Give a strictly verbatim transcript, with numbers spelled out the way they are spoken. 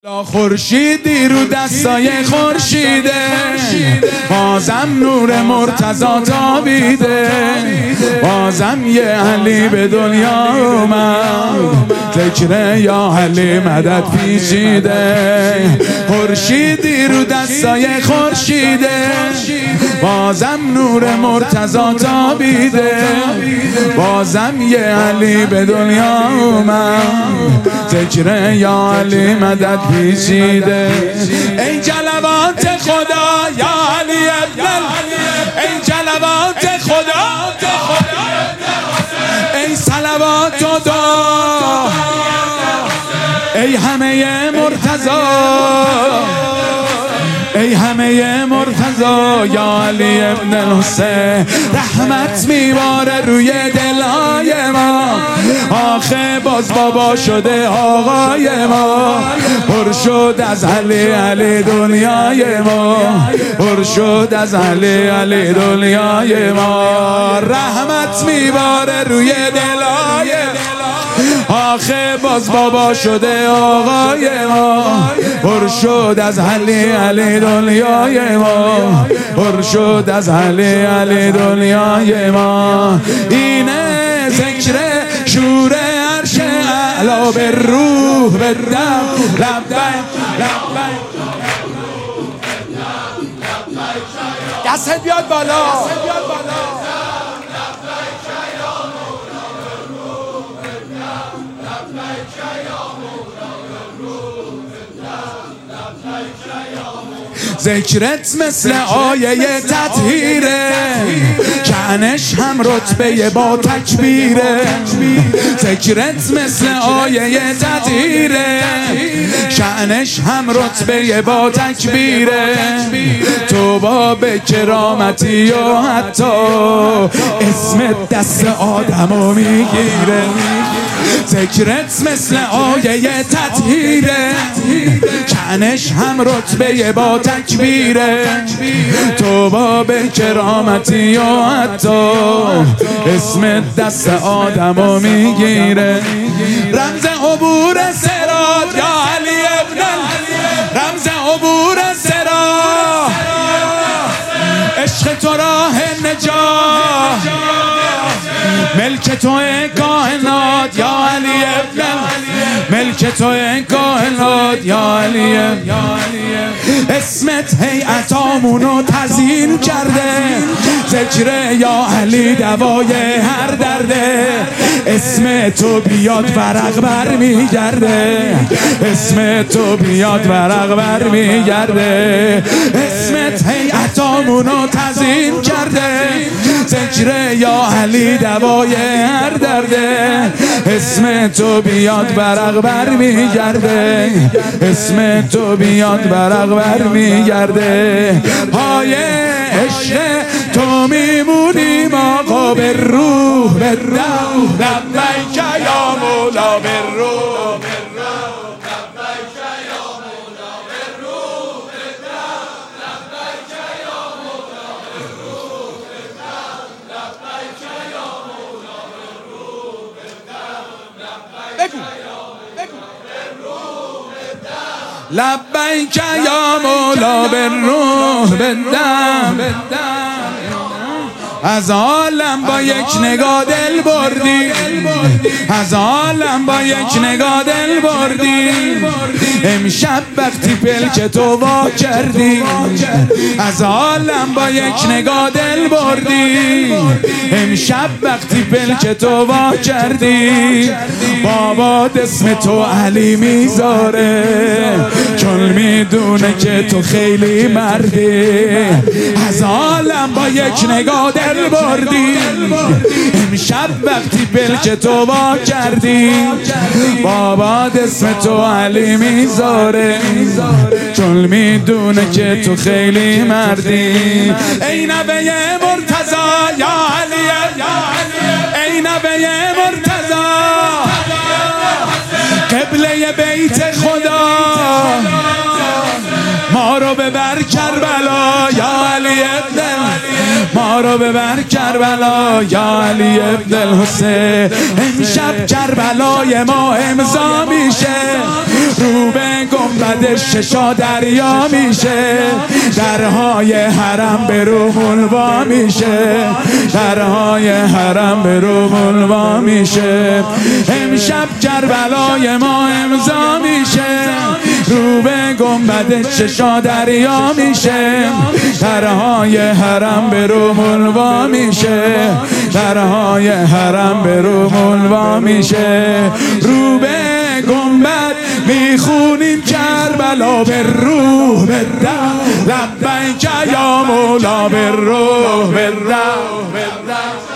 لا خورشیدی رو دستای خورشیده، بازم نور مرتضی تابیده، بازم یه علی به دنیا اومد، ذکر یا علی مدد پیچیده. خورشیدی رو دستای خورشیده، بازم نور مرتضی تابیده، بازم یه علی به دنیا اومد، ذکر یا علی مدد پیچیده. ای جلوات خدا یا علی ابن، ای جلوات خدا، ای صلوات و دعا، ای همه مرتضی، ای همه مرتضی یا علی ابن الحسین. رحمت میباره روی دلای ما، آخه باز بابا شده آقای ما، پر شد از علی علی دنیای ما، پر شد از علی علی دنیای ما. رحمت میباره روی دلای آخه باز بابا شده آقای ما، پر شد از علی علی دنیای ما، پر شد از علی علی دنیای ما. اینه ذکر شور عرش اعلا به روح به دم. لبیک لبیک دست بیاد بالا، ذکرت مثل آیه تطهیره، شأنش هم رتبه با تکبیره. ذکرت مثل آیه تطهیره، شأنش هم رتبه با تکبیره. تو با به کرامتی و حتی اسم دست آدمو میگیره. ذکرت مثل آیه تطهیره، شأنش هم رتبه با تکبیره. تو با به کرامتی و حتی اسم دست آدمو میگیره. رمز عبور صراط یا علی ابن، رمز عبور صراط، عشق تو راه نجات، ملک تو کائنات یا علی ابن، ملک تو کائنات یا علی ابن. اسمت هیئتامونو تزیین کرده، ذکر یا علی دوای هر درده. اسم تو بیاد ورق بر میگرده، اسم تو بیاد ورق بر میگرده. اسمت هیئتامونو تزیین کرده، ذکر یا علی دوای هر درده. اسم تو بیاد ورق بر میگرده، اسم تو بیاد ورق بر میگرده. پای عشق تو میمونیم آقا به روح به دم. لبیک یا مولا به روح به دم، لبیک یا مولا به روح به دم، لبیک یا مولا به روح به دم، لبیک یا مولا به روح به دم، لبیک یا مولا به روح به دم، لبیک یا مولا به روح به دم. از عالم با یک نگاه دل بردی، از عالم با یک نگاه دل بردی. امشب وقتی پلک تو وا کردی، از عالم با یک نگاه دل بردی. امشب وقتی پلک تو وا کردی، بابا اسم تو علی میذاره، چون میدونه که تو خیلی مردی. از عالم با یک نگاه دل بردی، امشب وقتی پلک تو وا کردی، بابا اسم تو علی میذاره، چون میدونه که تو خیلی مردی. ای نبی مرتضی یا علی، ای نبی مرتضی، قبله بیت خدا، ما رو ببر کربلا یا علی ابن، ما ما رو ببر کربلا یا علی ابن الحسین. امشب کربلای ما امضا میشه، رو به گنبد ششا دریا میشه، درهای حرم به روح وا میشه، درهای حرم به روح وا میشه. امشب کربلای ما امضا میشه، رو به گنبد ششا دریا میشه، درهای حرم به روح وا میشه، درهای حرم به روح وا میشه. رو به گنبد میخونیم کربلا به روح به در، لبیک یا مولا به روح به در.